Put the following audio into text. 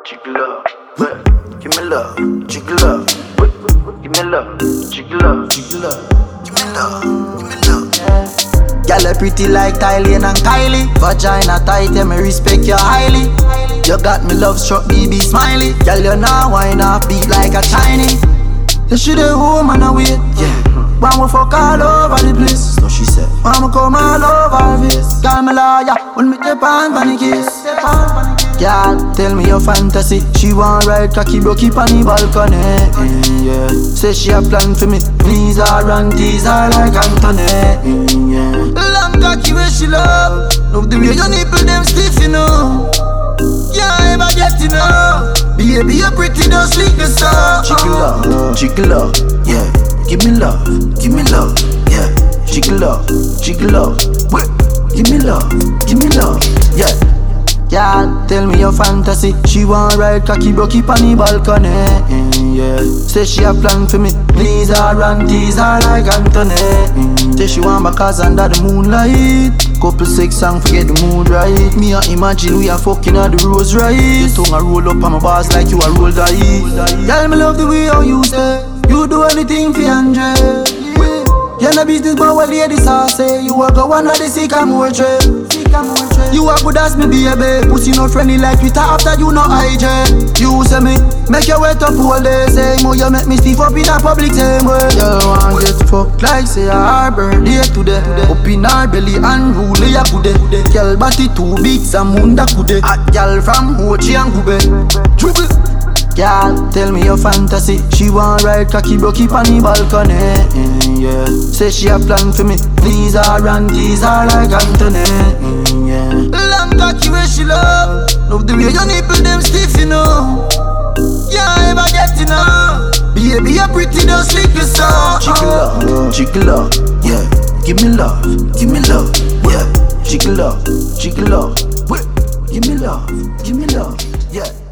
jiggle up, give me love, jiggle up, give me love, jiggle up, jiggle up, give me love, give me love. Girl, you pretty like Tyleen and Kylie. Vagina tight, yeah, me respect you highly. You got me love struck, BB smiley. Girl, you now wine up, beat like a Chinese. You should have home and wait, yeah. Wanna fuck all over the place, so she said. Wanna come all over this. Call me lawyer, when me step on the case. Girl, tell me your fantasy. She want ride cocky broke up on the balcony, yeah. Say she a plan for me. Please her and tease her like Anthony, yeah. Long cocky where she love. Love the way your nipple them stiff, you know. Can't ever get enough. Baby, you're pretty, don't sleep the sun. Jiggle up, yeah. Give me love, yeah. Jiggle up, wait. Give me love, yeah. Girl, tell me your fantasy. She want ride cocky broke up on the balcony, yeah. Say she a plan for me. Please her and tease her like Anthony. Say she want back us under the moonlight. Couple sex song, forget the mood right. Me a imagine we a fucking at the rose right. Your tongue a roll up on my bars like you a roll die. Girl, me love the way how you say. You do anything for Andre. You're no business but what ladies are say. You a go under the sycamore tree. You a good as me baby. Pussy no friendly like Twitter after you no IJ. You say me, make your wet up all day. Say more you make me stiff up in a public same way. You want get fucked like say her birthday today. Up in her belly and rule ya kude. Girl body too big some munda kude. Hot girl from Hochi and Kube. Dribble. Girl, tell me your fantasy. She want ride cocky broke up on the balcony, yeah. Say she a plan for me. Please her and tease her like Anthony, yeah. Long cocky where she love. Love the way your nipple them stiff, you know. Can't ever get enough. Baby, you're pretty, don't sleep the sun. Jiggle up, yeah. Give me love, yeah. Jiggle up, wait. Give me love, yeah.